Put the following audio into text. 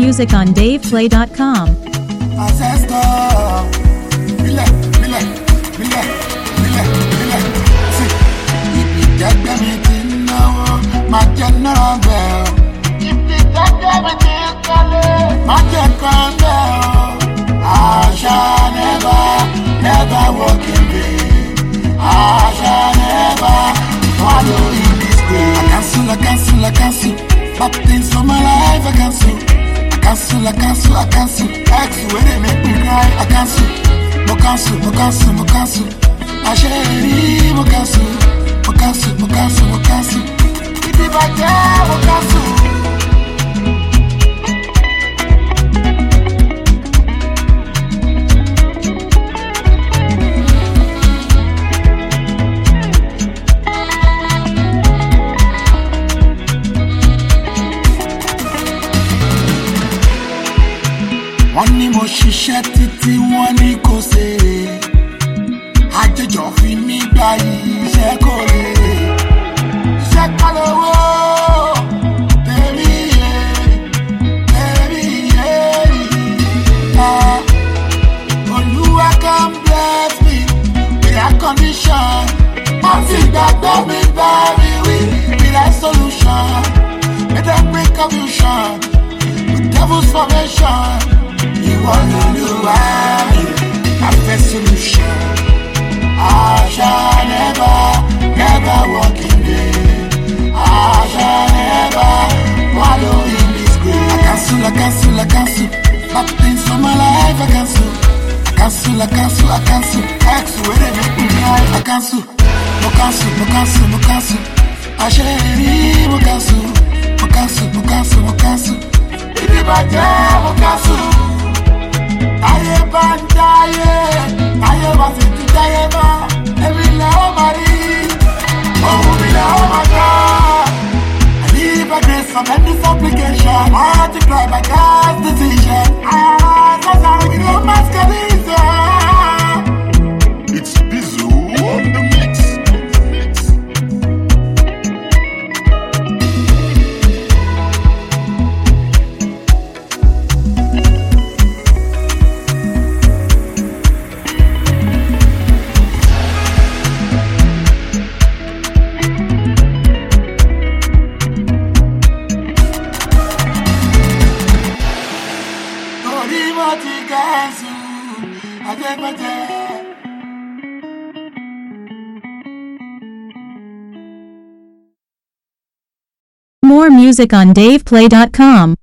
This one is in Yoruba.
music on DavePlay.com. Ancestor, relax. See, if you get them in now, my general bell. If you get them in my general bell, I shall never walk in vain. I shall never follow in this way. I cancel. Bad things for my life, I cancel. I cancel. Ex when they make me cry, I cancel. Mo cancel. I share mo cancel. If I care, mo cancel. Wọ́n ní mo ṣiṣẹ́ títí wọ́n ní kò ṣe é. Àjẹjọ́ fi mí gba iṣẹ́ kò lè. Iṣẹ́ kọ́ lówó, baby yeah. Olúwa come bless me with a condition. Wọ́n ti gbàgbọ́ mi bá mi wí with a solution. Make them bring confusion with devil's formation. You wanna know why? I feel solution. I shall never walk in vain. I shall never wallow in this grave. I cancel. Bad things for my life, I cancel. Ex when they make me cry, I cancel. Mo cancel. I share mo cancel. If I tell mo cancel. Aye bá ti ti jáyé bá, ẹ̀mí lẹ́ ó máa rí, ohun mi lẹ́ ó máa gbọ́. I live a grace from any supplication, multiply by God's decision. That's how we know masquerade. It's Bizu on the mix. More music on DavePlay.com.